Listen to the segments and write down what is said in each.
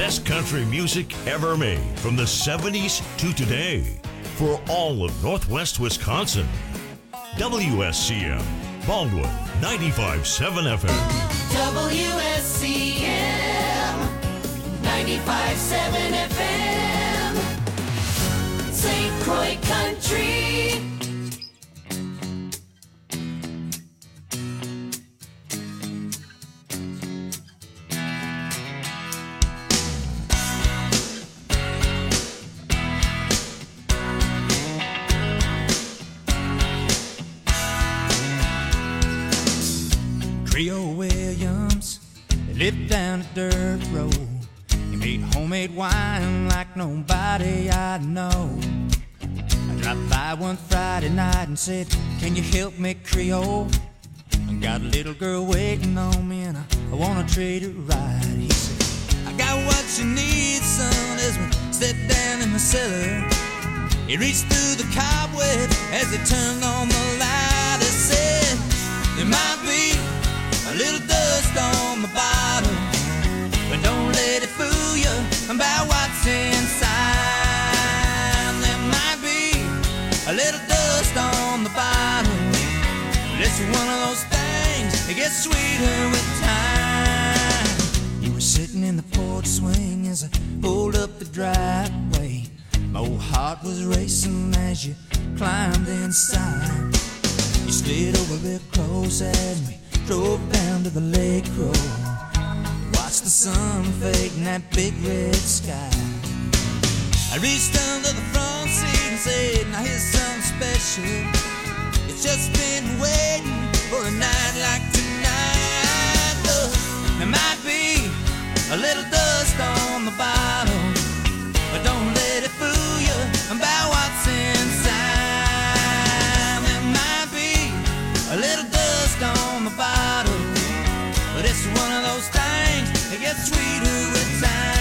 best country music ever made from the 70s to today for all of Northwest Wisconsin. WSCM, Baldwin, 95.7 FM. WSCM, 95.7 FM, St. Croix Country. Trio Williams lived down a dirt road. He made homemade wine like nobody I know. I dropped by one Friday night and said, "Can you help me, Creole? I got a little girl waiting on me and I wanna treat her right." He said, "I got what you need, son," as we stepped down in the cellar. He reached through the cobweb as he turned on the light. He said, "There might be a little dust on the bottom, but don't let it fool you about what's inside. There might be a little dust on the bottom, but it's one of those things that gets sweeter with time." You were sitting in the porch swing as I pulled up the driveway. My old heart was racing as you climbed inside. You slid over real close as we drove down to the lake road. Watched the sun fade in that big red sky. I reached under the front seat and said, "Now here's something special. It's just been waiting for a night like tonight." Look, there might be a little dust on the bottom, but don't let it fool you about what's inside. There might be a little dust on the bottom, but it's one of those things that gets sweeter with time.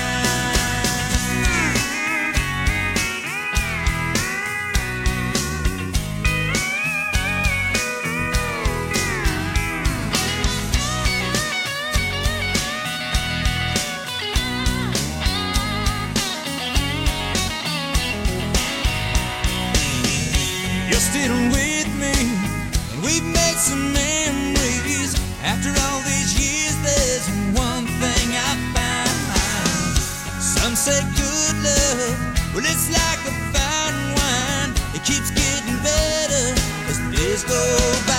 You're still with me, and we've made some memories. After all these years, there's one thing I found. Some say good love, well, it's like a fine wine. It keeps getting better as the days go by.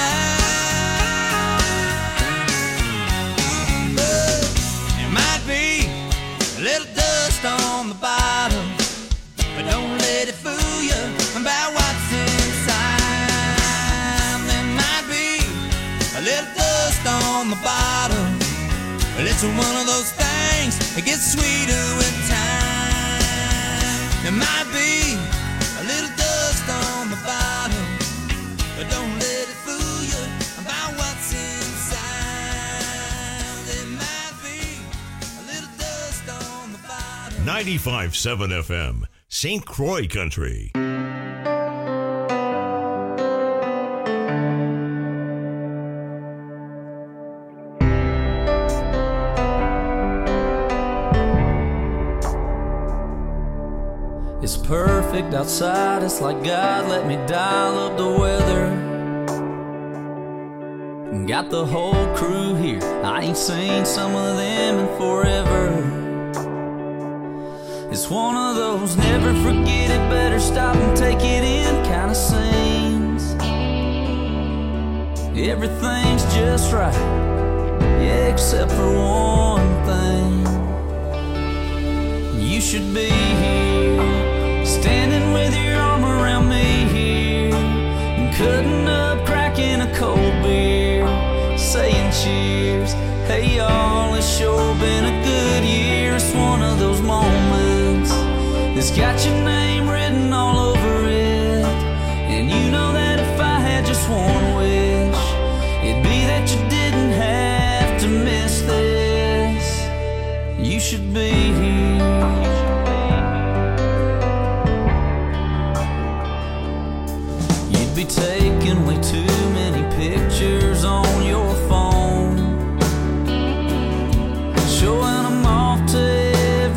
But there might be a little dust on the bottom, but don't let it fool you about what's inside. There might be a little dust on the bottom, but it's one of those things that gets sweeter with time. There might be a little dust on the bottom, but don't let it fool you about what's inside. There might be a little dust on the bottom. 95.7 FM, St. Croix Country. It's perfect outside, it's like God let me dial up the weather. Got the whole crew here, I ain't seen some of them in forever. It's one of those never forget it, better stop and take it in kind of scenes. Everything's just right, yeah, except for one thing. You should be here, standing with your arm around me here, and cutting up, cracking a cold beer, saying cheers. Hey y'all, it's sure been a good year. It's one of those moments that's got your name written all over it. And you know that if I had just one wish, it'd be that you didn't have to miss this. You should be here. You'd be taking way too many pictures on your phone, showing them off to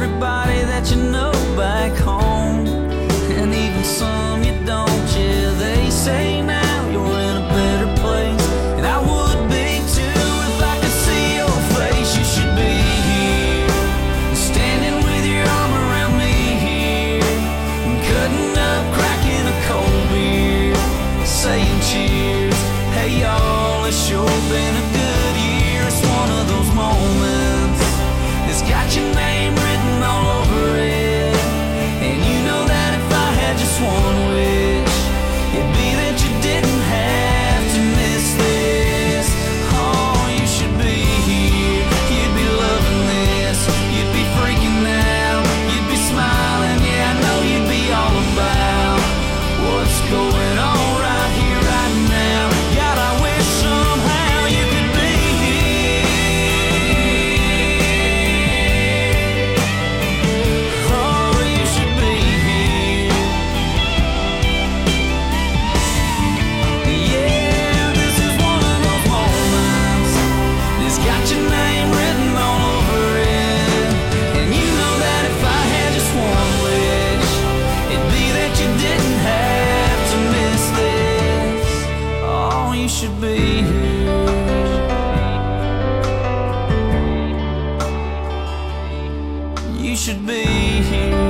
saying cheers. Hey y'all, it's sure been a good year. It's one of those moments that's got your name written all over it. And you know that if I had just one wish, it'd be that you didn't have to miss this. Oh, you should be here, you'd be loving this, you'd be freaking out, you'd be smiling. Yeah, I know you'd be all about what's going on right here, right now. God, I wish somehow you could be here. Oh, you should be here. Yeah, this is one of those moments that's got your name written all over it. And you know that if I had just one wish, it'd be that you didn't have to miss this. Oh, you should be here. You should be here.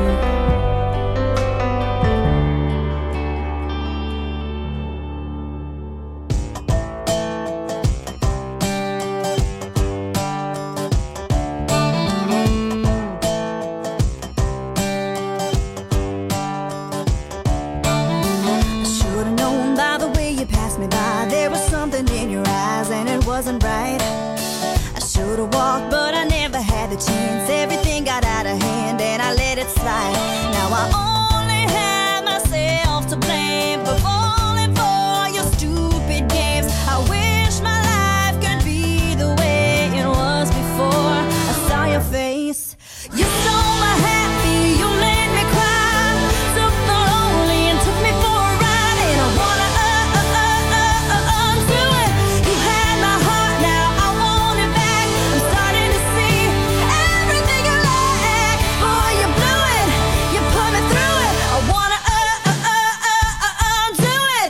I should've known by the way you passed me by. There was something in your eyes and it wasn't right. I should've walked but I never had the chance. Everything got out of hand and I let it slide. Now I only have myself to blame for falling for your stupid games. I wish my life could be the way it was before I saw your face. You stole my happy, you made me cry. Took the lonely and took me for a ride. And I wanna undo it. You had my heart, now I want it back. I'm starting to see everything you lack. Boy, you blew it, you put me through it. I wanna undo it.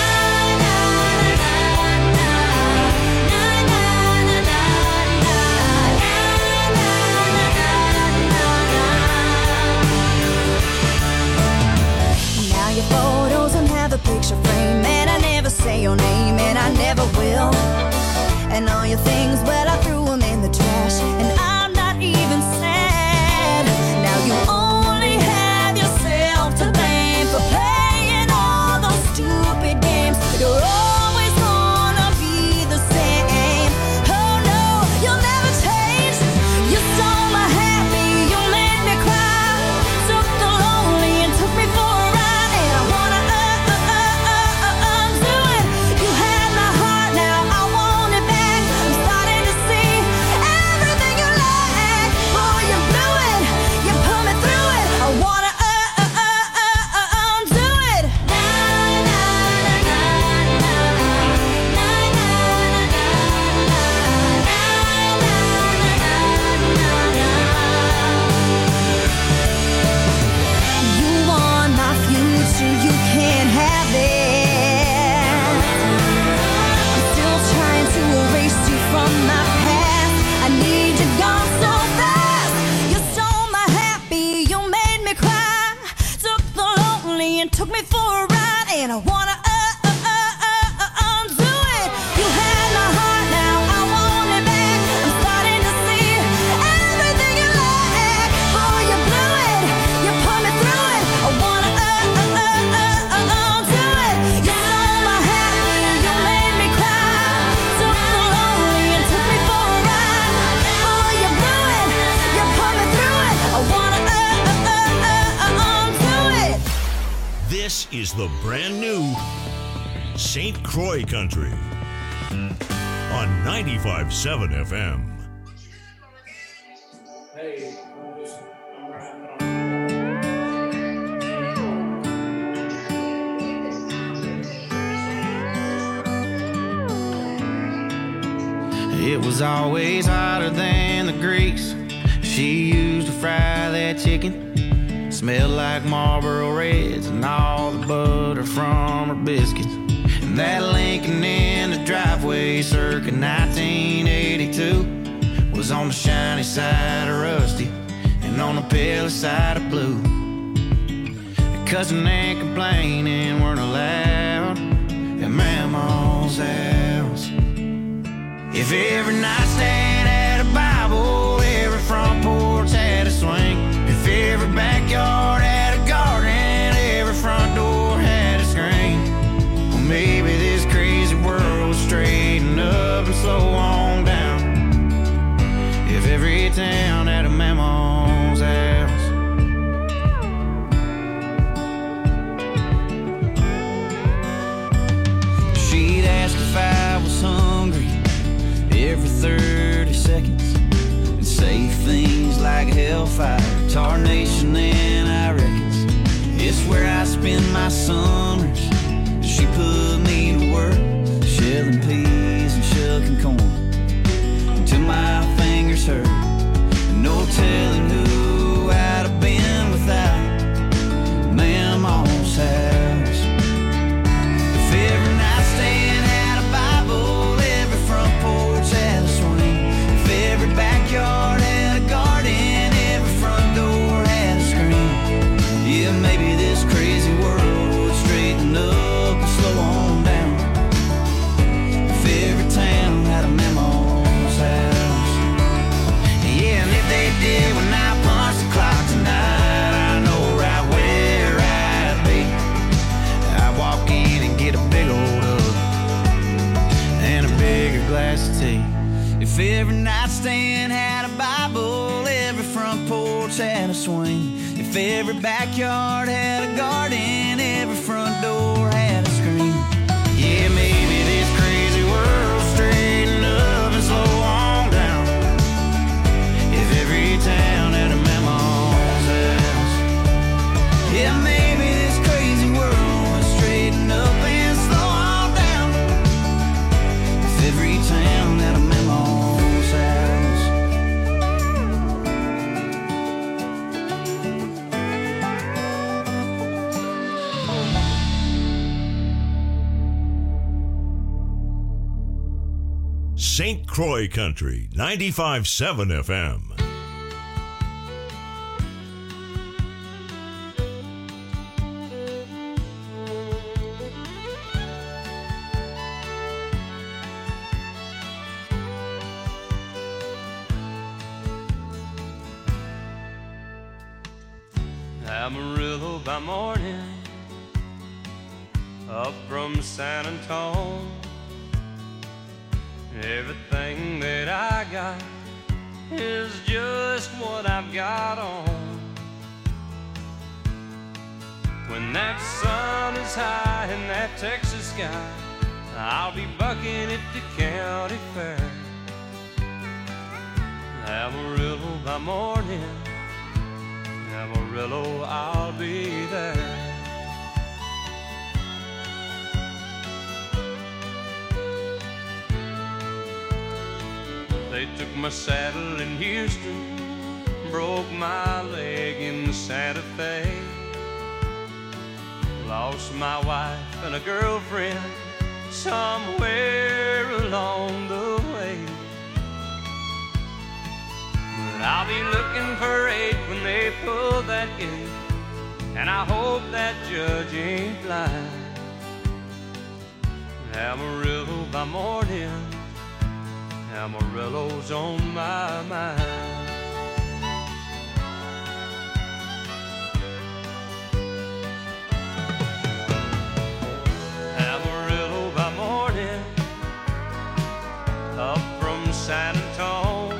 Now your photos don't have a picture frame, and I never say your name, and I never will. And all your things, well, I threw them in the trash, and I'm not even sad. Now you only have yourself to blame for playing all those stupid games. You're always gonna be the same. Oh no, you'll never change. You stole my happy, you made me cry. Took the lonely and took me for a ride. And I wanna undo it. You had my heart, now I want it back. I'm starting to see everything you lack. Boy, you blew it, you put me through it. I wanna undo it. You want my future, you can't have it. I'm still trying to erase you from my past. I need you gone so fast. You stole my happy, you made me cry. Took the lonely and took me for a ride. And I wanna undo it. You had my heart, now I want it back. I'm starting to see everything you lack. Boy, you blew it, you put me through it. I wanna undo it. You stole my happy, you made me cry. Took the lonely and took me for a ride. Boy, you blew it, you put me through it. I wanna undo it. This is the brand new St. Croix Country on 95.7 FM. It was always hotter than the grease she used to fry that chicken. Smelled like Marlboro Reds and all the butter from her biscuits. And that Lincoln in the driveway circa 1982 was on the shiny side of rusty and on the pale side of blue. Cussing and complaining weren't allowed. If every nightstand had a Bible, every front porch had a swing, if every backyard had a garden, every front door had a screen, well, maybe this crazy world would straighten up and slow on down. If every town had a mammal's house. She'd ask if I was hungry every 30 seconds and say things like hellfire, tarnation, and I reckons it's where I spend my summers. She put me to work shelling peas and shucking corn until my fingers hurt. No telling who I'd have been without Mama's house. If every nightstand had a Bible, every front porch had a swing, if every backyard had a garden, every front door had a screen, yeah, maybe this crazy world would straighten up and slow on down. If every town had a Mama's house. Yeah, and if they did when I punched the clock tonight, I know right where I'd be. I'd walk in and get a big old hug and a bigger glass of tea. If every nightstand had a Bible, every front porch had a swing, if every backyard had a garden, every front door had a screen, yeah, maybe this crazy world straighten up and slow on down. If every town had a Mama's house, yeah, maybe this crazy world would straighten up and slow on down. If every town had a Mama's house. St. Croix Country, 95.7 FM. Amarillo by morning, up from San Antonio. Everything that I got is just what I've got on. When that sun is high in that Texas sky, I'll be bucking at the county fair. Amarillo by morning, Amarillo, I'll be there. They took my saddle in Houston, broke my leg in Santa Fe, lost my wife and a girlfriend somewhere along the way. But I'll be looking for 8 when they pull that gate, and I hope that judge ain't blind. Amarillo by morning, Amarillo's on my mind. Amarillo by morning, up from San Antonio.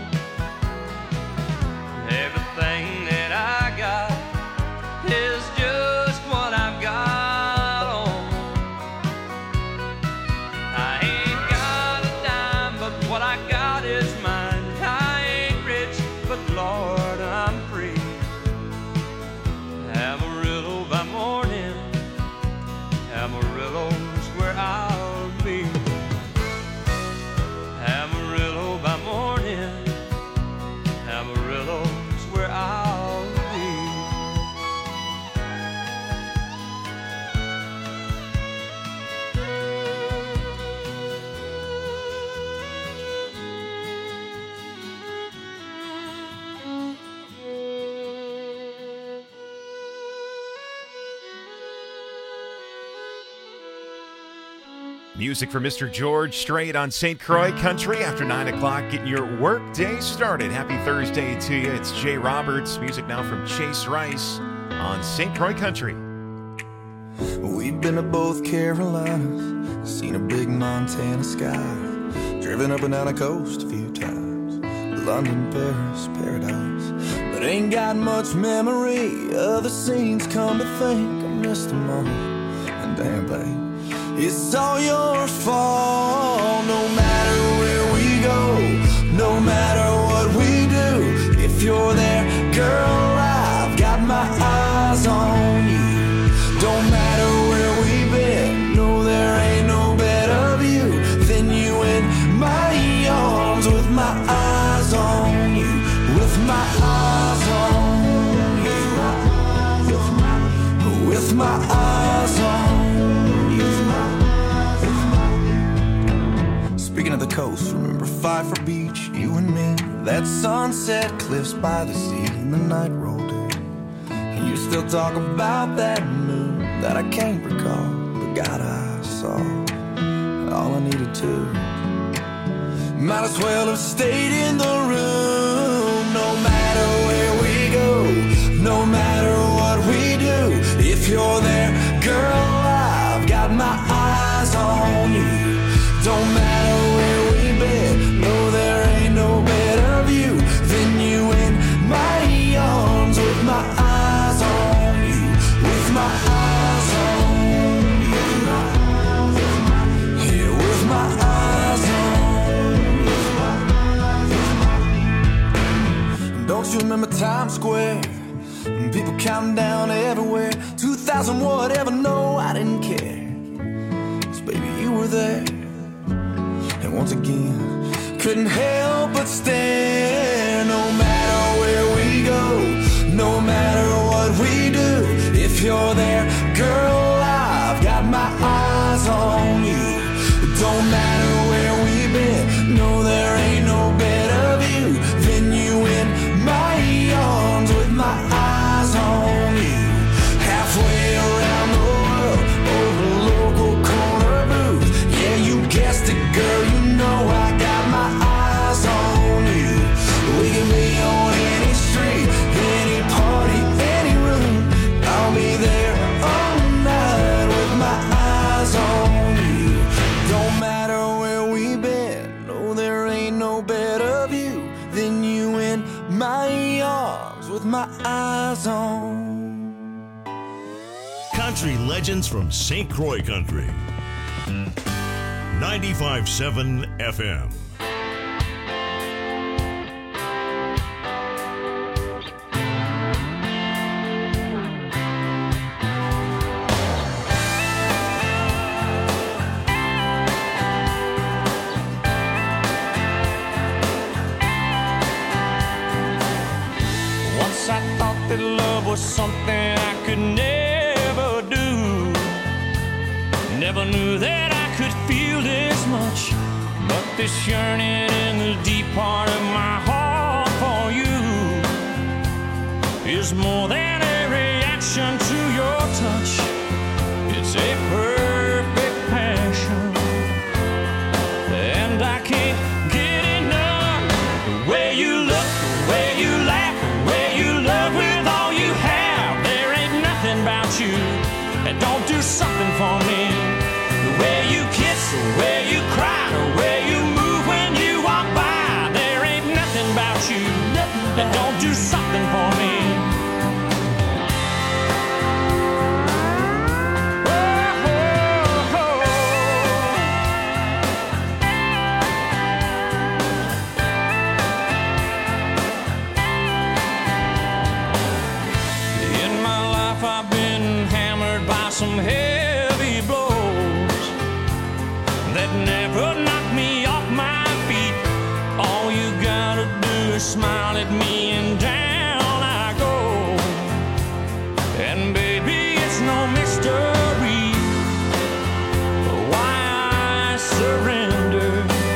Everything that I got is just what I've got on. I ain't got a dime, but what I got is mine. I ain't rich, Music for Mr. George Strait on St. Croix Country after 9 o'clock, getting your work day started. Happy Thursday to you. It's Jay Roberts. Music now from Chase Rice on St. Croix Country. We've been to both Carolinas, seen a big Montana sky, driven up and down the coast a few times, London, Paris, paradise, but ain't got much memory of the scenes. Come to think, I missed them all, and damn babe, it's all your fault. No matter where we go, no matter what we do, if you're there, girl, I've got my eyes on you. Don't matter where we've been, no, there ain't no better view than you in my arms, with my eyes on you, with my eyes on you, with my eyes on you. Speaking of the coast, remember Pfeiffer Beach, you and me, that sunset cliffs by the sea, and the night rolled in, and you still talk about that moon that I can't recall, but God, I saw all I needed to. Might as well have stayed in the room. No matter where we go, no matter what we do, if you're there, girl, I've got my eyes on you. Don't matter where we've been, no, there ain't no better view than you in my arms, with my eyes on you, with my eyes on you, yeah, with my eyes on you. Don't you remember Times Square? People counting down everywhere, 2000 whatever, no, I didn't care, 'cause baby, you were there. And once again, couldn't help but stare. No matter where we go, no matter what we do, if you're there, girl, I've got my eyes on you. Don't matter where we've been, no, there ain't no better view than you in my arms, with my eyes on you. Halfway around the world, over a local corner booth, yeah, you guessed it, girl, you know I got my eyes on you. We can be on any street, any party, any room, I'll be there all night with my eyes on you. Don't matter where we've been, no, there ain't no better view than you in my arms, with my eyes on. Country legends from St. Croix Country. 95.7 FM. Once I thought that love was something I could never do. Never knew that I could feel this much, but this yearning in the deep part of my heart for you is more than a reaction to your touch. It's a perfect passion, and I can't get enough. The way you look, the way you laugh, the way you love with all you have, there ain't nothing about you that don't do something for me. The way you kiss, the way you cry, the way you move when you walk by, there ain't nothing about you that don't do something for me. In my life I've been hammered by some heavy blows that never knocked me off my feet. All you gotta do is smile at me and down I go. And baby, it's no mystery why I surrender.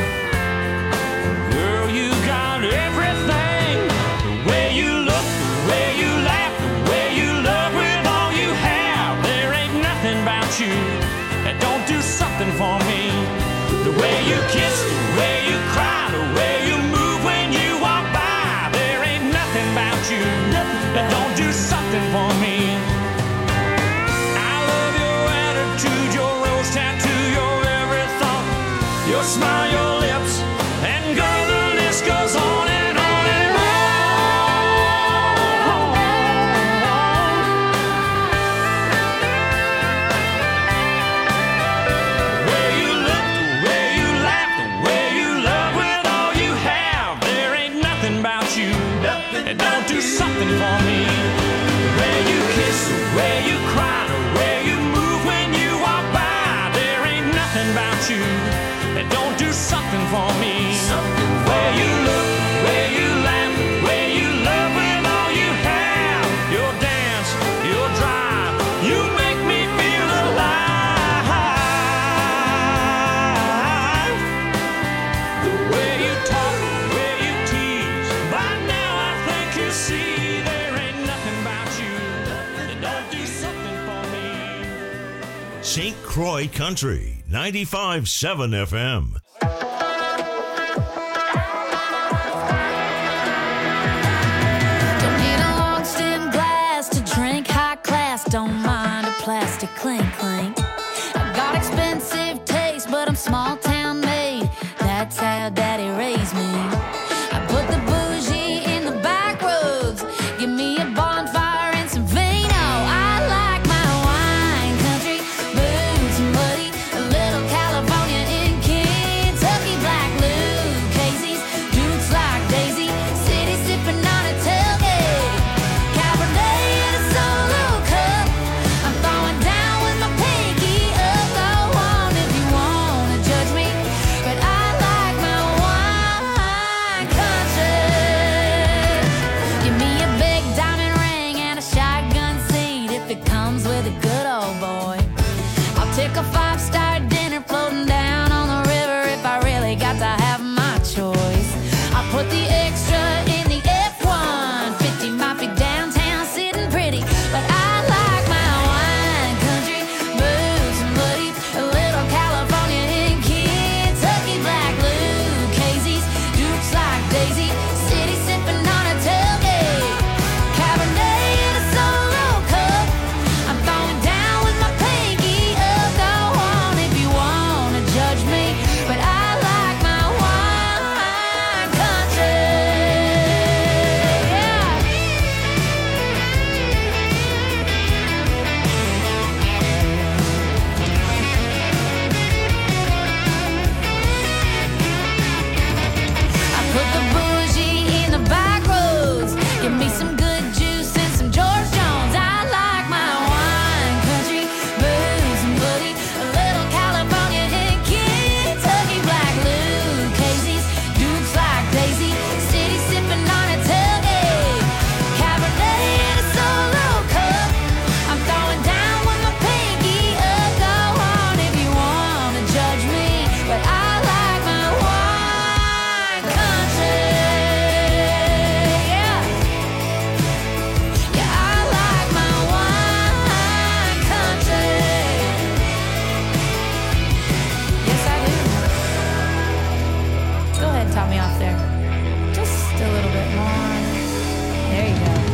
Girl, you got everything. The way you look, the way you laugh, the way you love with all you have, there ain't nothing about you that don't do something for me. where you cry, or where you move when you walk by. There ain't nothing about you that don't do something for me. Where you look, where you laugh, where you love with all you have. Your dance, your drive, you make me feel alive. The way you talk, the way you tease, by now I think you see there ain't nothing about you that don't do something for me. St. Croix Country, 95.7 FM. Don't need a long stem glass to drink high class. Don't mind a plastic clink clink. I've got expensive taste, but I'm small town made. That's how daddy raised me. I put the bougie in the back roads. Give me a bonfire and some vino. I like my wine country, boots and buddy, a little California in Kentucky, black Lucchese's, Dukes like Daisy, city sipping on a tailgate, Cabernet in a solo cup. I'm throwing down with my pinky up. Go on if you wanna judge me, but I like my wine country. Give me a big diamond ring and a shotgun seat if it comes with a good old boy. I'll take a 5-star dinner floating down on the river if I really got to have my choice. I'll put the extra in the F-150, might be downtown sitting pretty, but I like my wine country, boots and buddy, a little California in Kentucky, black Lucchese's, Dukes like Daisy, city sipping on a tailgate, Cabernet in a solo cup. I'm throwing down with my pinky up. Go on if you wanna judge me, but I like my wine country. Yeah. I put the bougie in the back roads. Give me some good juice and some George Jones. I like my wine country, booze and buddy, a little California in Kentucky, black Lucchese's, Dukes like Daisy, city sipping on a tailgate, Cabernet in a solo cup. I'm throwing down with my pinky up. Go on if you wanna judge me, but I like my wine country. Yeah. Yeah, I like my wine country. Yes, I do. Go ahead, top me off there. Just a little bit more. There you go.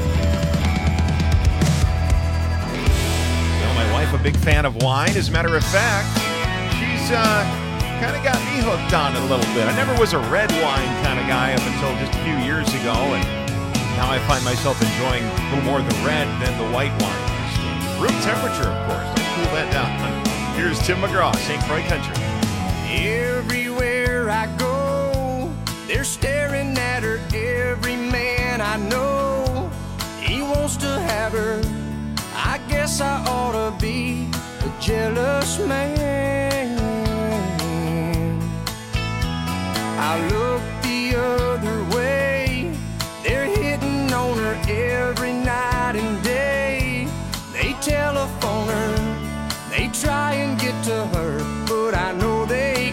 You know, my wife, a big fan of wine. As a matter of fact, she's kind of got me hooked on it a little bit. I never was a red wine kind of guy up until just a few years ago, and now I find myself enjoying a little more the red than the white wine. Room temperature, of course. Don't cool that down. Here's Tim McGraw, St. Croix Country. Everywhere I go, they're staring at her. Every man I know, he wants to have her. I guess I ought to be a jealous man. I look the other way. They're hitting on her every night and day. They telephone her, they try and get to her, but I know they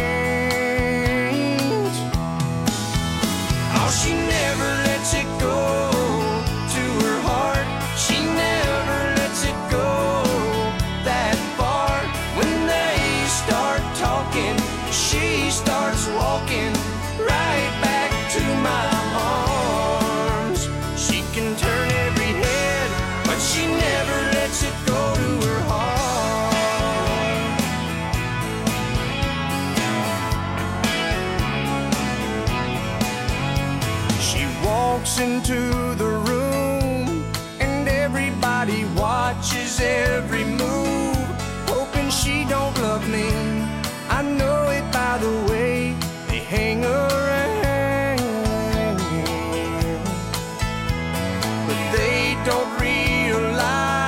can't. Oh, she never lets it go to her heart. She never lets it go that far. When they start talking, she starts walking right back to my arms. She can turn every head, but she never lets it go to her heart. She walks into the room and everybody watches every move, hoping she don't love me. I know it by the way they hang around, but they don't realize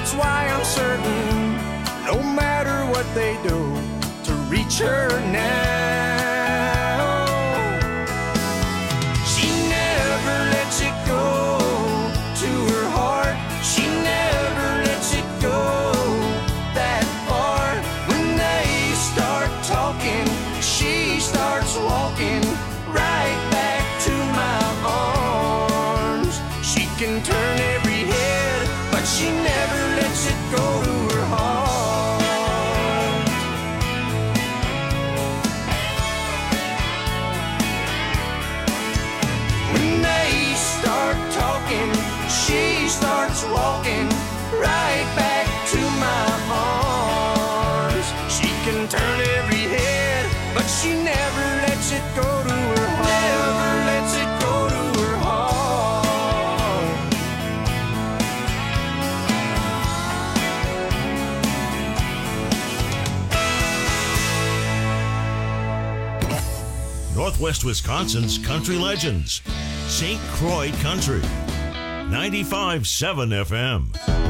That's why I'm certain, no matter what they do, to reach her now. She never lets it go to her heart. She never lets it go that far. When they start talking, she starts walking right back to my arms. She can turn every head, but she never lets it go to her heart. When they start talking, she starts walking right back to my arms. She can turn every head, but she never lets it go to her heart. Never lets it go to her heart. Northwest Wisconsin's country legends. St. Croix Country. 95.7 FM.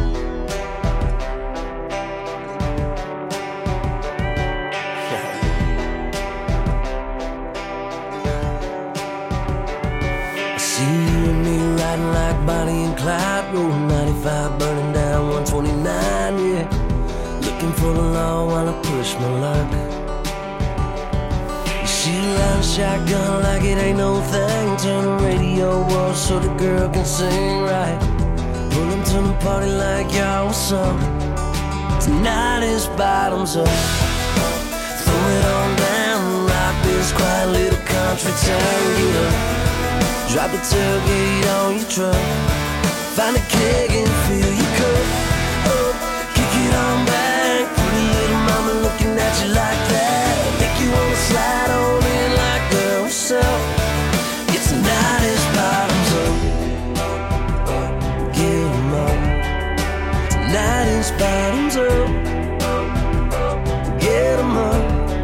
I see you and me riding like Bonnie and Clyde, rolling 95, burning down 129, yeah. Looking for the law while I push my luck. She ride a shotgun like it ain't no thing. Turn the radio off so the girl can sing right. Pull them to the party like y'all, what's up? Tonight is bottoms up. Throw it on down, rock this quiet little country town. Get up, drop the tailgate on your truck. Find a keg and fill your cup. Up, kick it on back. Pretty little mama looking at you like that. Make you wanna slide on in like, girl, what's up? It's tonight is bottoms up. Get 'em up. Tonight is bottoms up. Get 'em up.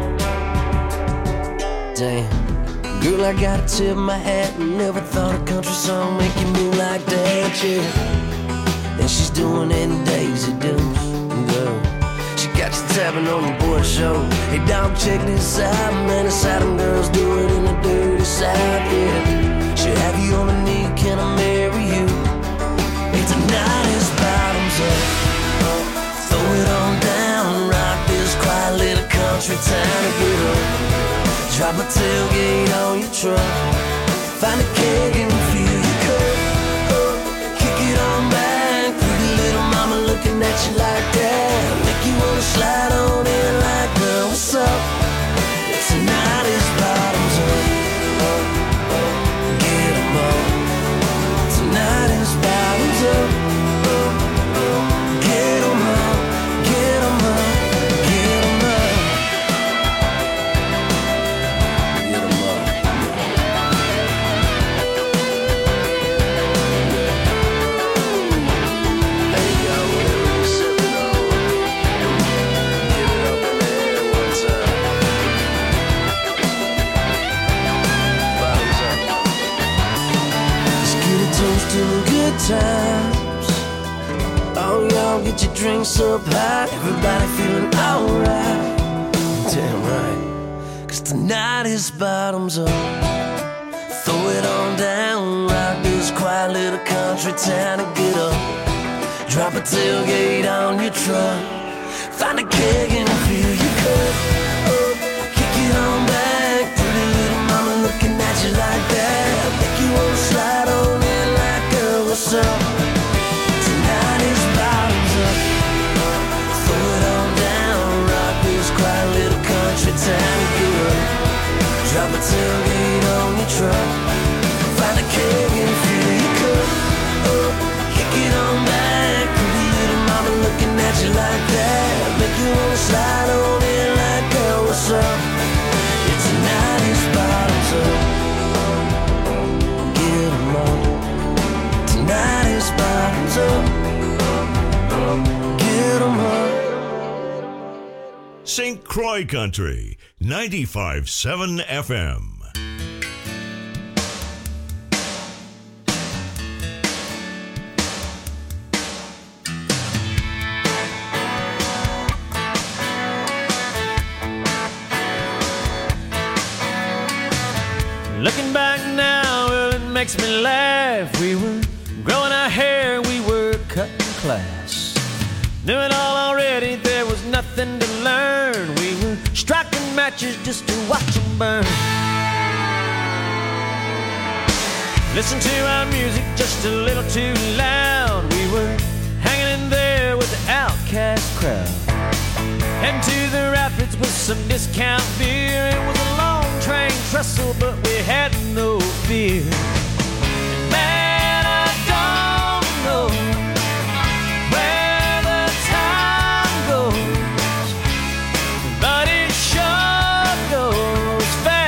Damn, girl, I gotta tip my hat. Never thought a country song make you move like that, yeah. And she's doing it in Daisy Dukes, girl. She got you tapping on the board show. Hey, dog, check this out, man. It's how them girls do it in the dirty South, yeah. She'll have you on the knee, can I marry you? Hey, tonight is bottoms up. Throw it on down, rock this quiet little country town and get up. Drop a tailgate on your truck. Find a keg and fill your cup. Kick it on back. Pretty little mama looking at you like that. Make you wanna slide on in like, girl, what's up? Tonight is bottoms up. Get 'em up. Tonight is bottoms up. Get 'em up. Get 'em up. Get 'em up. Get 'em up. Hey, y'all, whatever you sipping on, give it up in there one time. Bottoms up. Let's get a toast to the good times. Oh, y'all, get your drinks up high. Everybody feeling alright. Damn right. 'Cause tonight is bottoms up. Throw it on down, rock this quiet little country town and get up. Drop a tailgate on your truck. Find a keg and fill your cup. Kick it on back. Pretty little mama looking at you like that. Make you wanna slide on in like, girl, what's up? Tonight is bottoms up. Throw it on down, rock this quiet little country town and get up. Drop a tailgate on your truck. Find a keg and fill your cup. Kick it on back. Pretty little mama looking at you like that. Make you wanna slide on in like, girl, what's up? It's tonight is bottoms up. Get 'em up. Tonight is bottoms up. Get 'em up. St. Croix Country. 95.7 FM. makes me laugh. We were growing our hair, we were cutting class. Knew it all already, there was nothing to learn. We were striking matches just to watch them burn. Listen to our music just a little too loud. We were hanging in there with the outcast crowd. Heading to the rapids with some discount beer. It was a long train trestle, but we had no fear. And man, I don't know where the time goes, but it sure goes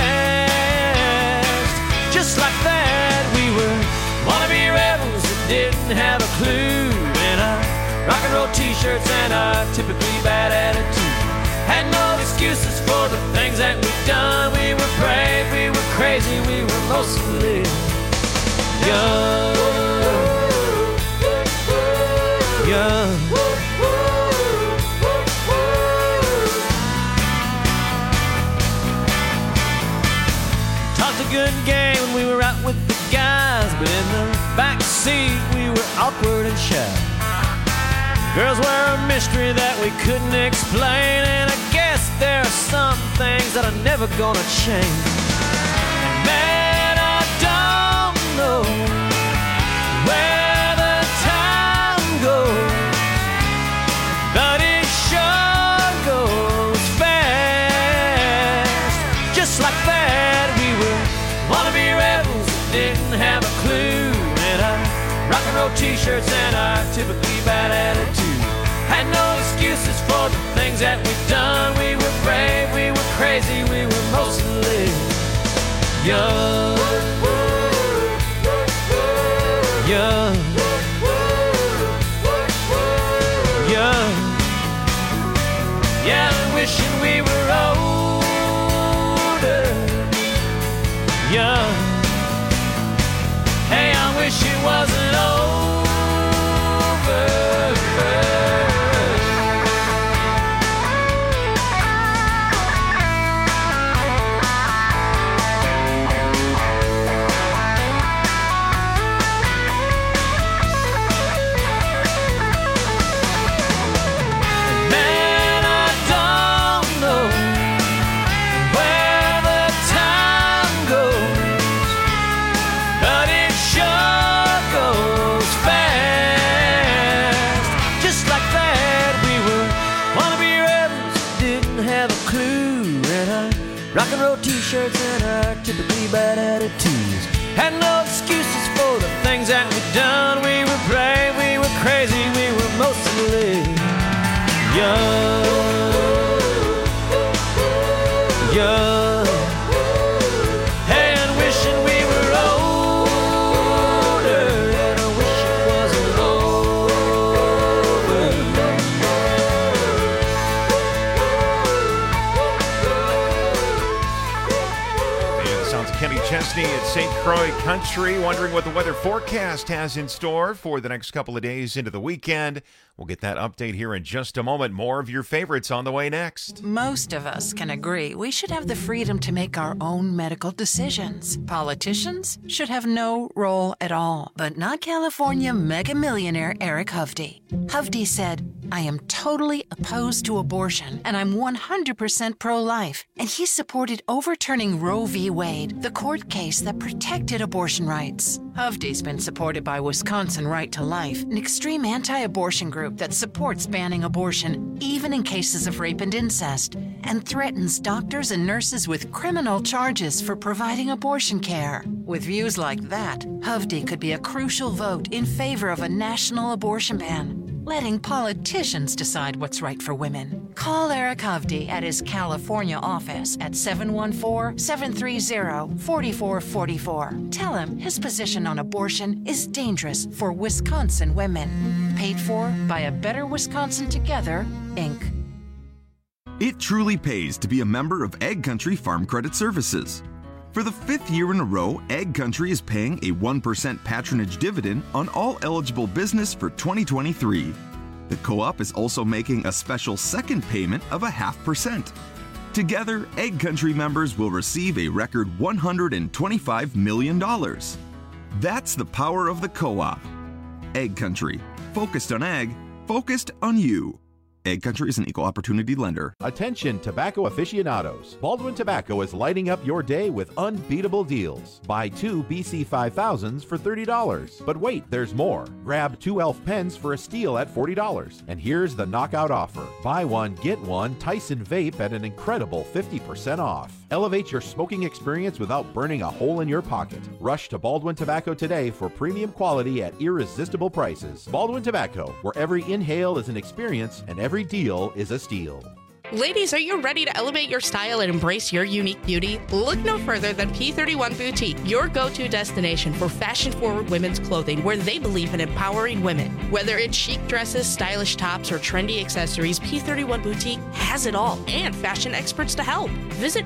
fast. Just like that, we were wannabe rebels that didn't have a clue. In our rock and roll t-shirts and our typically bad attitude. Had no excuses for the things that we've done. We were brave, we were crazy, we were mostly young. Young. Talked a good game when we were out with the guys, but in the back seat we were awkward and shy. Girls were a mystery that we couldn't explain, and I guess there are some things that are never gonna change. And man, I don't know where the time goes, but it sure goes fast. Just like that, we were wannabe rebels that didn't have a clue. And our rock and roll t-shirts and our typically bad attitude. Had no excuses for the things that we've done. We were brave, we were crazy, we were mostly young. Young. Young. Yeah, I'm wishing we were older. Young. Hey, I wish it wasn't over. Rock and roll t-shirts and our typically bad attitudes. Had no excuses for the things that we've done. We were brave, we were crazy, we were mostly young. Young. Hey, and wishing we were older, and I wish it wasn't over. Kenny Chesney at St. Croix Country, wondering what the weather forecast has in store for the next couple of days into the weekend. We'll get that update here in just a moment. More of your favorites on the way next. Most of us can agree we should have the freedom to make our own medical decisions. Politicians should have no role at all, but not California mega millionaire Eric Hovde. Hovde said, "I am totally opposed to abortion, and I'm 100% pro-life." And he supported overturning Roe v. Wade, the court case that protected abortion rights. Hovde's been supported by Wisconsin Right to Life, an extreme anti-abortion group that supports banning abortion, even in cases of rape and incest, and threatens doctors and nurses with criminal charges for providing abortion care. With views like that, Hovde could be a crucial vote in favor of a national abortion ban, letting politicians decide what's right for women. Call Eric Hovde at his California office at 714-730-4444. Tell him his position on abortion is dangerous for Wisconsin women. Paid for by A Better Wisconsin Together, Inc. It truly pays to be a member of Ag Country Farm Credit Services. For the 5th year in a row, Ag Country is paying a 1% patronage dividend on all eligible business for 2023. The co-op is also making a special second payment of 0.5%. Together, Ag Country members will receive a record $125 million. That's the power of the co-op. Egg Country. Focused on egg, focused on you. Egg Country is an equal opportunity lender. Attention tobacco aficionados. Baldwin Tobacco is lighting up your day with unbeatable deals. Buy 2 BC 5000s for $30. But wait, there's more. Grab 2 Elf pens for a steal at $40. And here's the knockout offer. Buy one, get one Tyson vape at an incredible 50% off. Elevate your smoking experience without burning a hole in your pocket. Rush to Baldwin Tobacco today for premium quality at irresistible prices. Baldwin Tobacco, where every inhale is an experience and every deal is a steal. Ladies, are you ready to elevate your style and embrace your unique beauty? Look no further than P31 Boutique, your go-to destination for fashion-forward women's clothing where they believe in empowering women. Whether it's chic dresses, stylish tops, or trendy accessories, P31 Boutique has it all and fashion experts to help. Visit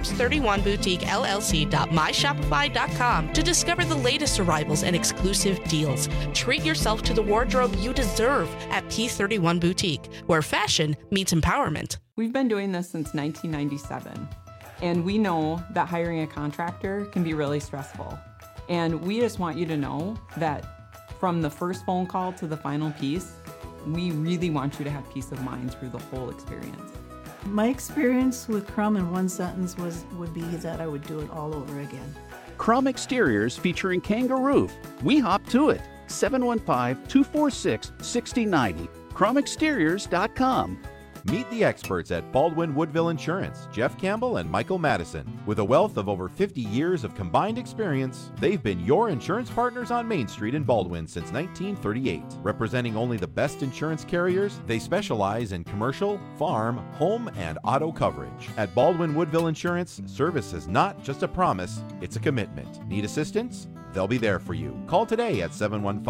Proverbs31BoutiqueLLC.myshopify.com to discover the latest arrivals and exclusive deals. Treat yourself to the wardrobe you deserve at P31 Boutique, where fashion meets empowerment. We've been doing this since 1997, and we know that hiring a contractor can be really stressful. And we just want you to know that from the first phone call to the final piece, we really want you to have peace of mind through the whole experience. My experience with Crum in one sentence would be that I would do it all over again. Crum Exteriors featuring Kangaroo. We hop to it. 715-246-6090. CrumExteriors.com. Meet the experts at Baldwin Woodville Insurance, Jeff Campbell and Michael Madison. With a wealth of over 50 years of combined experience, they've been your insurance partners on Main Street in Baldwin since 1938. Representing only the best insurance carriers, they specialize in commercial, farm, home, and auto coverage. At Baldwin Woodville Insurance, service is not just a promise, it's a commitment. Need assistance? They'll be there for you. Call today at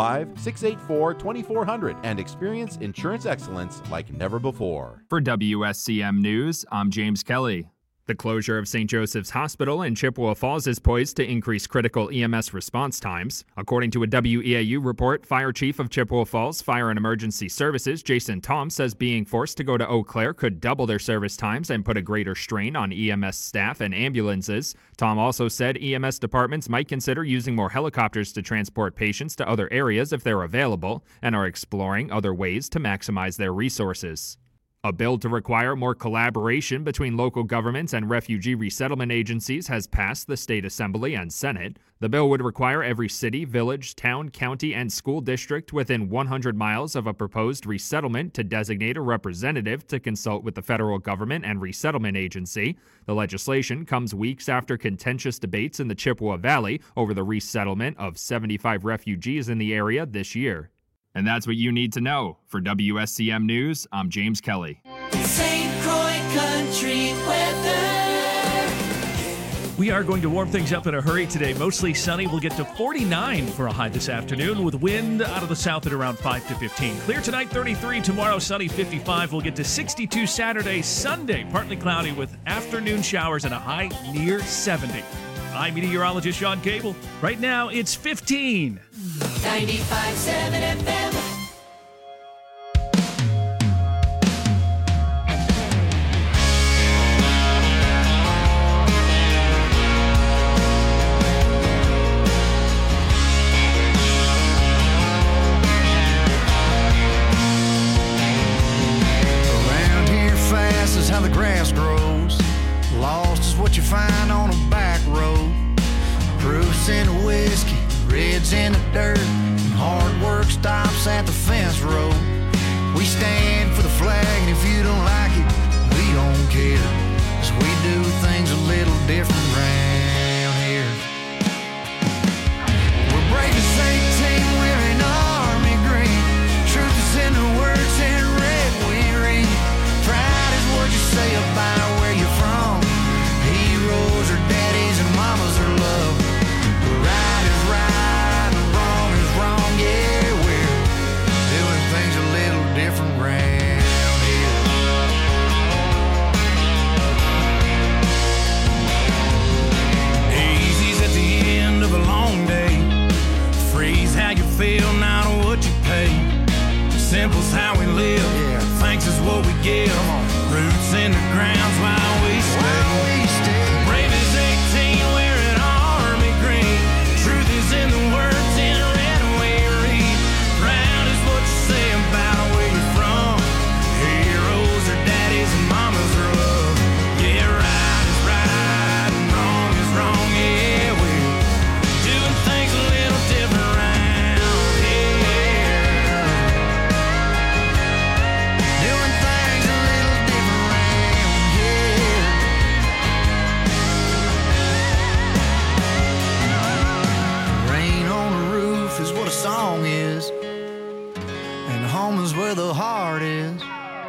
715-684-2400 and experience insurance excellence like never before. For WSCM News, I'm James Kelly. The closure of St. Joseph's Hospital in Chippewa Falls is poised to increase critical EMS response times. According to a WEAU report, Fire Chief of Chippewa Falls Fire and Emergency Services, Jason Tom, says being forced to go to Eau Claire could double their service times and put a greater strain on EMS staff and ambulances. Tom also said EMS departments might consider using more helicopters to transport patients to other areas if they're available, and are exploring other ways to maximize their resources. A bill to require more collaboration between local governments and refugee resettlement agencies has passed the State Assembly and Senate. The bill would require every city, village, town, county, and school district within 100 miles of a proposed resettlement to designate a representative to consult with the federal government and resettlement agency. The legislation comes weeks after contentious debates in the Chippewa Valley over the resettlement of 75 refugees in the area this year. And that's what you need to know. For WSCM News, I'm James Kelly. St. Croix Country weather. We are going to warm things up in a hurry today. Mostly sunny. We'll get to 49 for a high this afternoon with wind out of the south at around 5 to 15. Clear tonight, 33. Tomorrow, sunny, 55. We'll get to 62 Saturday, Sunday. Partly cloudy with afternoon showers and a high near 70. I'm meteorologist Sean Cable. Right now, it's 15. 95.7 FM. Around here fast is how the grass grows. Lost is what you find on a back road. Proofs in the whiskey, reds in the dirt, and hard work stops at the fence road. We stand for the flag, and if you don't like it, we don't care, 'cause we do things a little different round here. We're brave as 18, wearing army green. Truth is in the words in red we read. Pride is what you say about where you're from. Heroes are daddies and mamas are love. Right is right and wrong is wrong, yeah, we're doing things a little different round here. Easy's at the end of a long day. Freeze how you feel, not what you pay. Simple's how we live, thanks is what we give. Roots in the ground's while we stay. Brave as 18, wearing army green. Truth is in the word. heart is.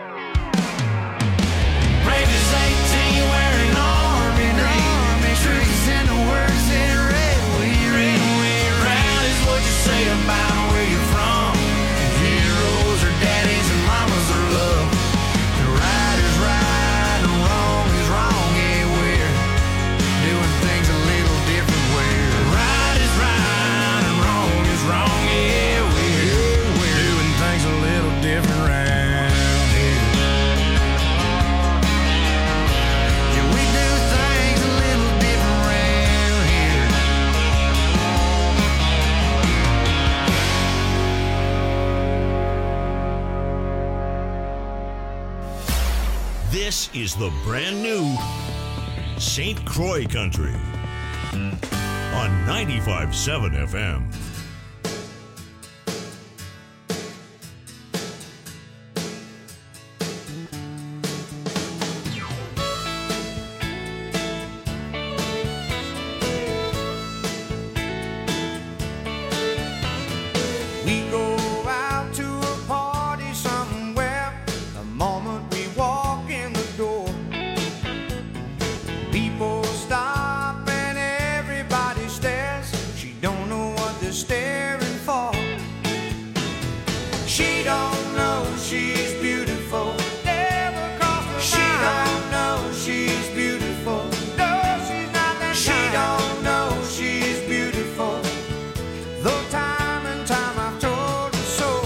Ranges 18 wearing army green. Truth in the words in red. We round is what you say about where you're from. Heroes are daddies and mamas are love. The right is right and wrong is wrong. Yeah, we're doing things a little different. Where right is right and wrong is wrong. Yeah, we're doing things a little different round here. Yeah, we do things a little different round here. This is the brand new St. Croix Country on 95.7 FM. We go out to a party somewhere. The moment we walk in the door, people stop and everybody stares. She don't know what they're staring for. She don't know she's beautiful. Never crossed her mind. She don't know she's beautiful. No, she's not that She don't know she's beautiful. Though time and time I've told her so.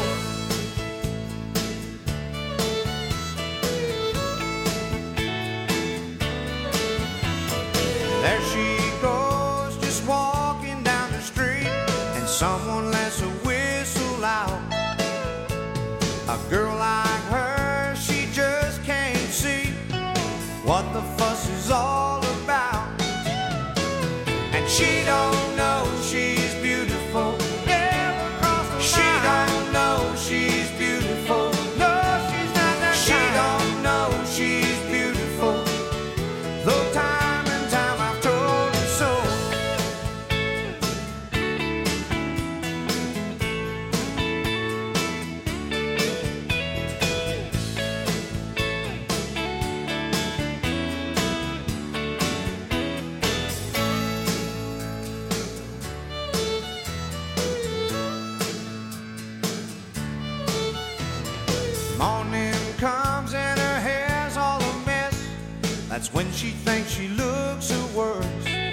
There she goes, just walking down the street, and someone lets a whistle out. A girl like her, she just can't see what the fuss is all about. And she don't know she's beautiful. Never crossed her mind. She don't know she's beautiful. No, she's not that She don't know she's beautiful. Though time and time I've told her so. Morning comes and her hair's all a mess. That's when she thinks she looks her worst.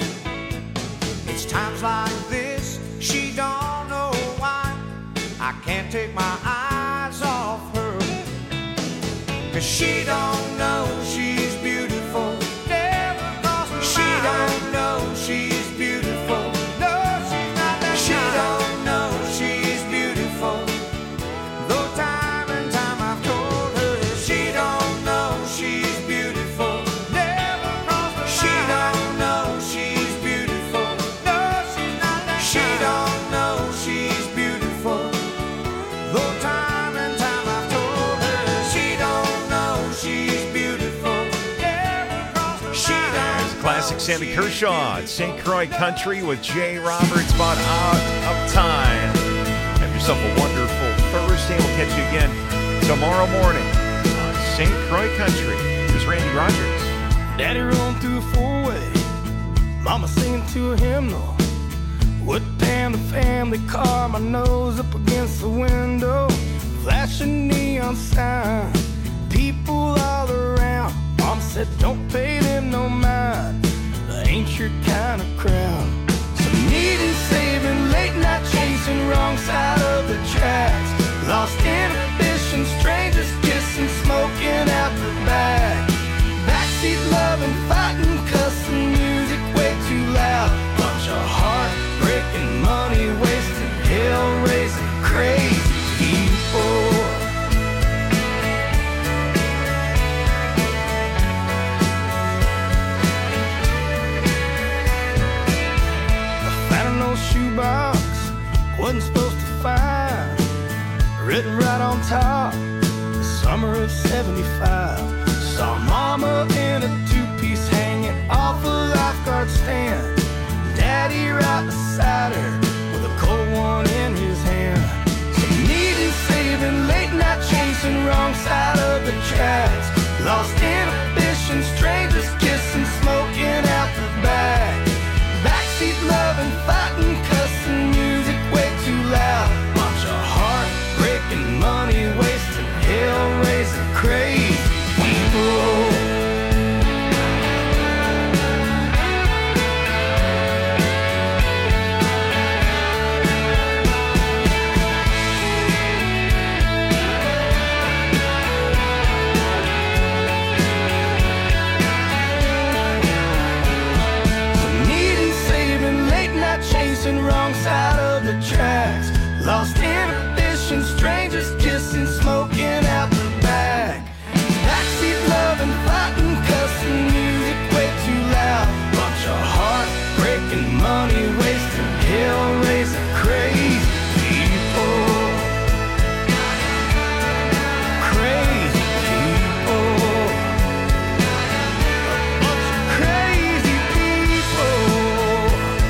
It's times like this, she don't know why I can't take my eyes off her. 'Cause she don't know she's beautiful. Never crossed her mind. She don't know she's beautiful. No, she's not that She don't know she's beautiful. Though time and time I've told her that she don't know she's beautiful. Never crossed her mind. She don't know she's beautiful. No, she's not that She don't know she's beautiful. Though time and time I've told her that she don't know she's beautiful. Never crossed her She does. Classic Sammy Kershaw at St. Croix Country with Jay Roberts. About out of time. Have yourself a wonderful Thursday. We'll catch you again tomorrow morning on St. Croix Country. Here's Randy Rogers. Daddy rolling through a four-way, Mama singing to a hymnal. Wood pan, the family car, my nose up against the window. Flashing neon sign, people all around. Mom said, don't pay them no mind, they ain't your kind of crowd. Some needing saving, late night chasing, wrong side of the tracks. Lost inhibition, strangers kissing, smoking out the back. Backseat loving, fighting, cussing, music way too loud. Bunch of heartbreaking, money wasting, hell raising, crazy people. I found an old shoebox, wasn't supposed to find. Written right on top, the summer of '75. Saw Mama in a two-piece hanging off a lifeguard stand. Daddy right beside her with a cold one in his hand. Some needing saving, late night chasing, kissing, smoking out the back. Backseat loving, fighting, cussing, music way too loud. Bunch of heartbreaking, money wasting, hell-raising, crazy people. Crazy people. A bunch of crazy people.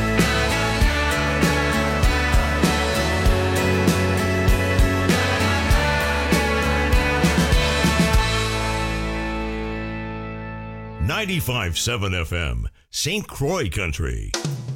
95.7 FM, St. Croix Country.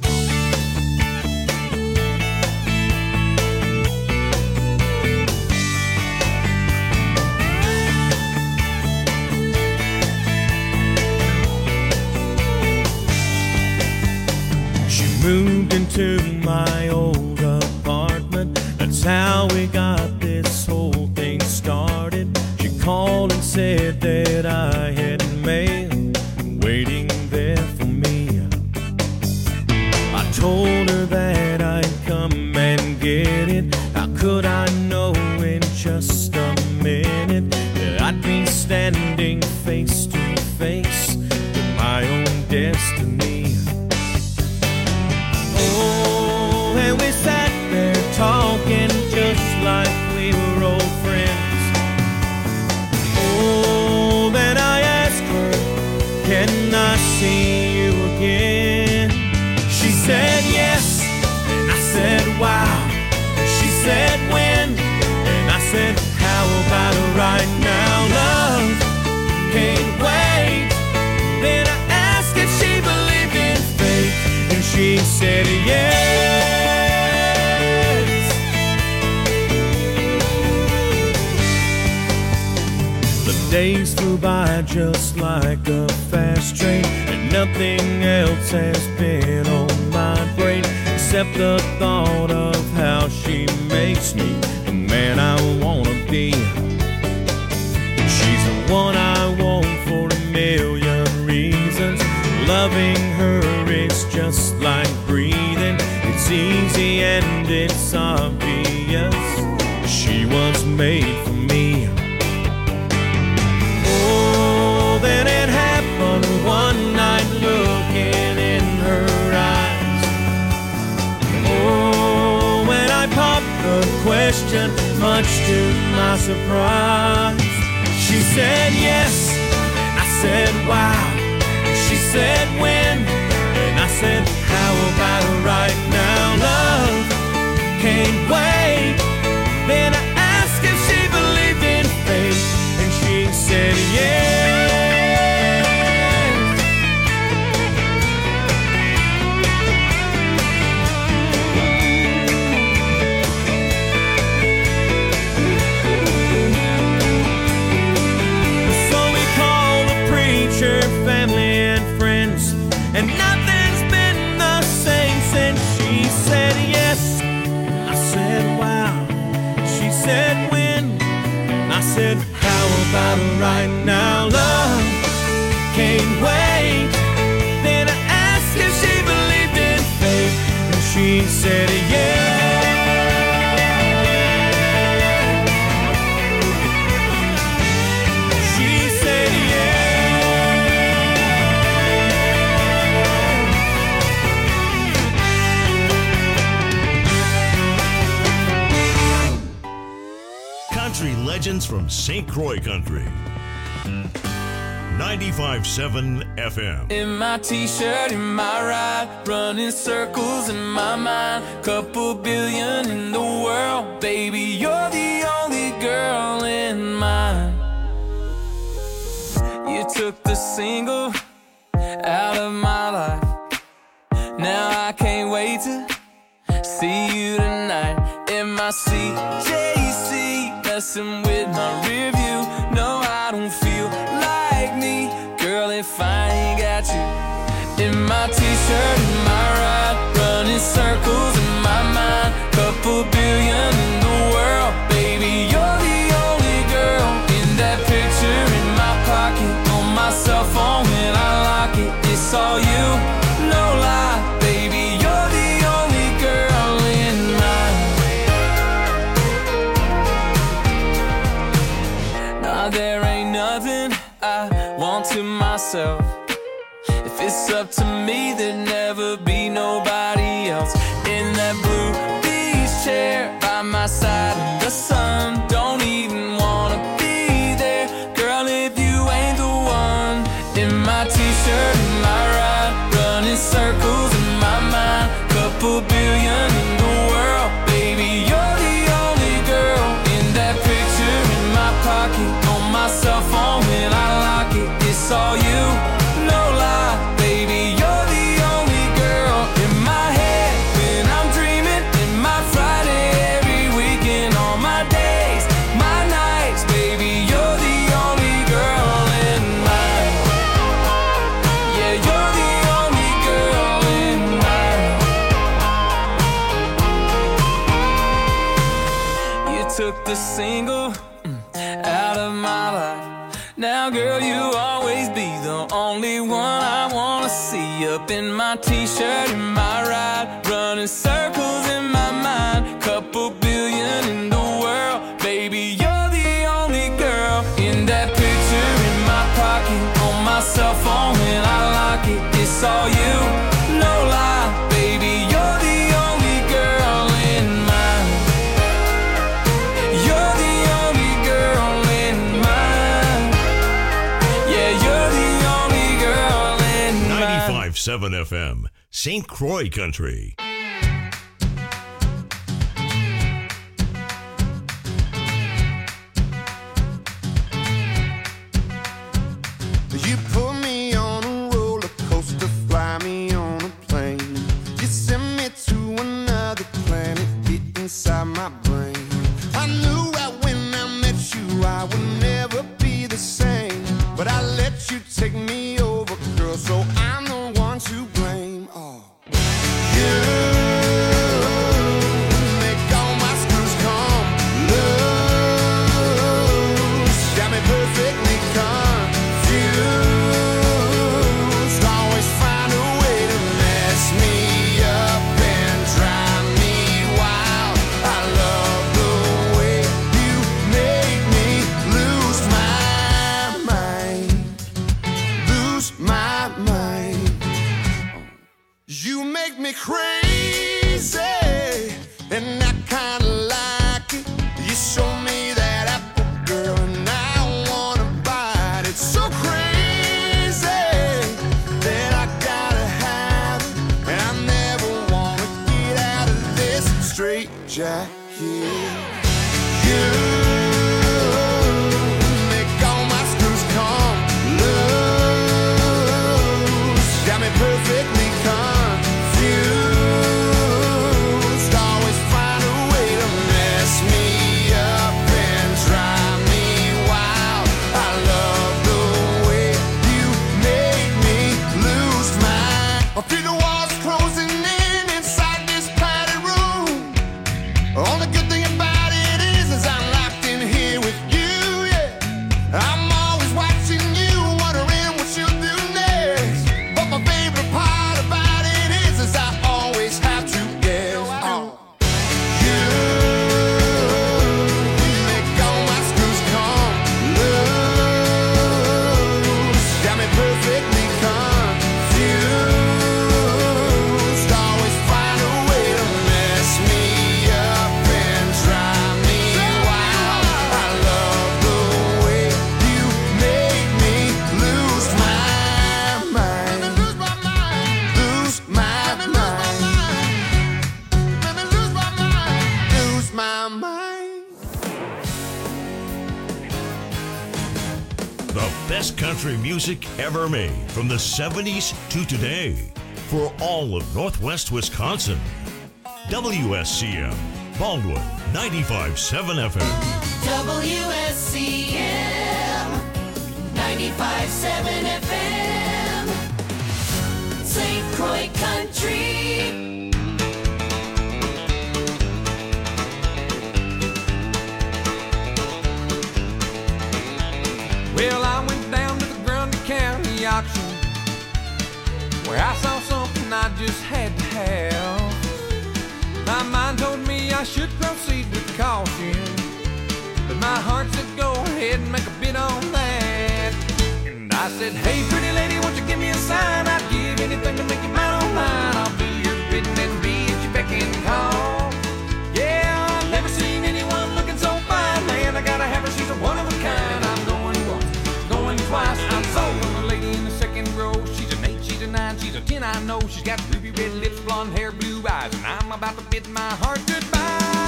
She moved into my old apartment. That's how we got this whole thing started. She called and said that I had mail waiting there for me. I told her that I'd come and get it. How could I know in just a minute that I'd be standing face to face with my own destiny? Oh, and we sat there talking just like we were old friends. Oh, then I asked her, can I see you again? She said yes, and I said wow. She said when, and I said how about right now? Love can't wait. Then I asked if she believed in fate, and she said yes. The days flew by just like a fast train, and nothing else has been on my brain except the thought of how she makes me the man I wanna be. She's the one I want for a million reasons. Loving her is just like breathing. It's easy and it's obvious. She was made for me. Oh, then it happened one night looking in her eyes. Oh, when I popped the question, much to my surprise, she said yes, and I said wow. She said when, and I said how about right now? Love can't wait. Then I asked if she believed in fate, and she said yes. So we called the preacher, family and friends, and nothing's been the same since. She said yes, I said wow. She said when, I said how about right now? Love can't wait. Then I asked if she believed in fate, and she said yes. She said Country legends from St. Croix Country. 95.7 FM. In my t-shirt, in my ride, running circles in my mind. Couple billion in the world, baby, you're the only girl in mine. You took the single out of my life. Now I can't wait to see you tonight. In my CJC, messing with my rear view. No, I don't feel like me, girl, if I ain't got you. In my t-shirt, in my ride, running circles in my mind. Couple billion in the world, baby, you're the only girl. In that picture in my pocket, on my cell phone when I lock it, it's all you, no lie, baby, you're the only girl in mine. Now there ain't nothing I want to myself. If it's up to me, there'd never be nobody else. In that blue beach chair by my side, the sun don't even wanna be there. Girl, if you ain't the one, in my t-shirt, in my ride, running circles in my mind, couple billion in the world, baby, you're the only girl. In that picture in my pocket, on my cell phone when I lock it, it's all you, no lie, baby, you're the only girl. In my head when I'm dreaming, in my Friday every weekend, all my days, my nights, baby, you're the only girl in mine. Yeah, you're the only girl in mine. You took the single out of my life. Now, girl, you'll always be the only one I wanna see. Up in my t-shirt, in my ride, running circles in my mind, couple billion in the world, baby, you're the only girl. In that picture in my pocket, on my cell phone when I lock it, it's all you, no lie, baby, you're the only girl in mine. You're the only girl in mine. Yeah, you're the only girl in mine. 95.7 FM, St. Croix Country. You put me on a roller coaster, fly me on a plane. You send me to another planet, get inside my brain. I knew right when I met you I would never be the same, but I let you take me over, girl, so I'm the one to blame. Oh, you make all my screws come loose, got me perfectly confused. Always find a way to mess me up and drive me wild. I love the way you make me lose my mind, lose my mind. You make me crazy, and I kinda like it. You show me that apple, girl, and I wanna bite it. So crazy that I gotta have it, and I never wanna get out of this straight jacket. You make all my screws come loose, got me perfectly confused. Always find a way to mess me up and drive me wild. I love the way you make me lose my. I feel the walls closing in inside this padded room. Only good thing about it is I'm locked in here with you, yeah. I'm always watching you, wondering what you'll do next. But my favorite part about it is I always have to guess. Oh, you make all my screws come loose, got me perfectly confused. Always find a way to mess me up and drive me wild. I love the way you make me lose my mind, lose my mind, lose my mind, lose my mind, lose my mind. The best country music ever made from the 70s to today for all of Northwest Wisconsin. WSCM, Baldwin, 95.7 FM. WSCM 95.7 FM, St. Croix Country. Well, I went down to the Grundy County auction, where I saw something I just had to have. My mind told I should proceed with caution, but my heart said go ahead and make a bid I said, hey, pretty lady, won't you give me a sign? I'd give anything to make you mine, oh mine. I'll do your bidding and be at your beck and call. Yeah, I've never seen anyone looking so fine. Man, I gotta have her, she's a one of a kind. I'm going once, going twice. I'm sold on the lady in the second row. She's an 8, she's a 9, she's a 10, I know. She's got ruby red lips, blonde hair, blue eyes, and I'm about to bid my heart goodbye.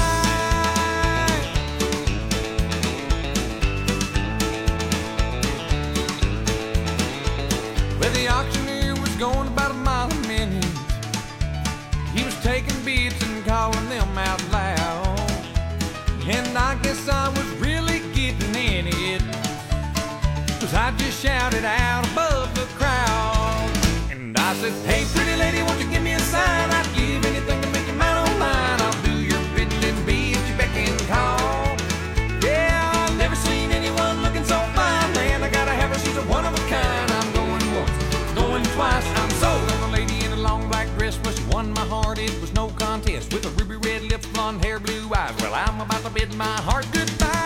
Well, the auctioneer was going about a mile a minute. He was taking bids and calling them out loud. And I guess I was really getting in it, 'cause I just shouted out above the crowd. And I said, hey, pretty lady, won't you give me a sign? I'd give anything to make you mine, oh mine. I'll do your bidding and be at your beck and call. Yeah, I've never seen anyone looking so fine. Man, I gotta have her, she's a one of a kind. I'm going once, going twice. I'm sold on a lady in a long black dress. Well, she won my heart, it was no contest. With a ruby red lips, blonde hair, blue eyes. Well, I'm about to bid my heart goodbye.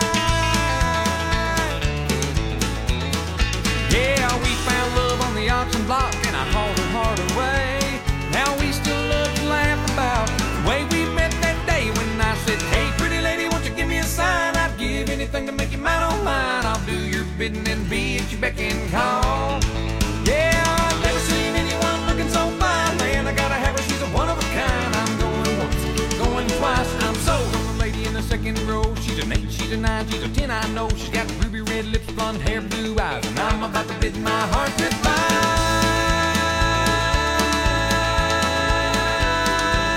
Yeah, we found love on the auction block, and I hauled her heart away. Now we still love to laugh about the way we met that day when I said, hey, pretty lady, won't you give me a sign? I'd give anything to make you mine, oh mine. I'll do your bidding and be at your beck and call. Yeah, I've never seen anyone looking so fine. Man, I gotta have her, she's a one of a kind. I'm going once, going twice. I'm sold on the lady in the second row. She's an 8, she's a 9, she's a 10, I know. She's got ruby red lips, blonde hair, blue eyes, and I'm about to bid my heart